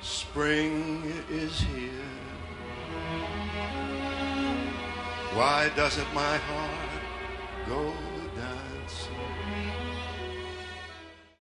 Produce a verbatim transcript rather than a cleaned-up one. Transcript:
Spring is here. Why doesn't my heart go dancing?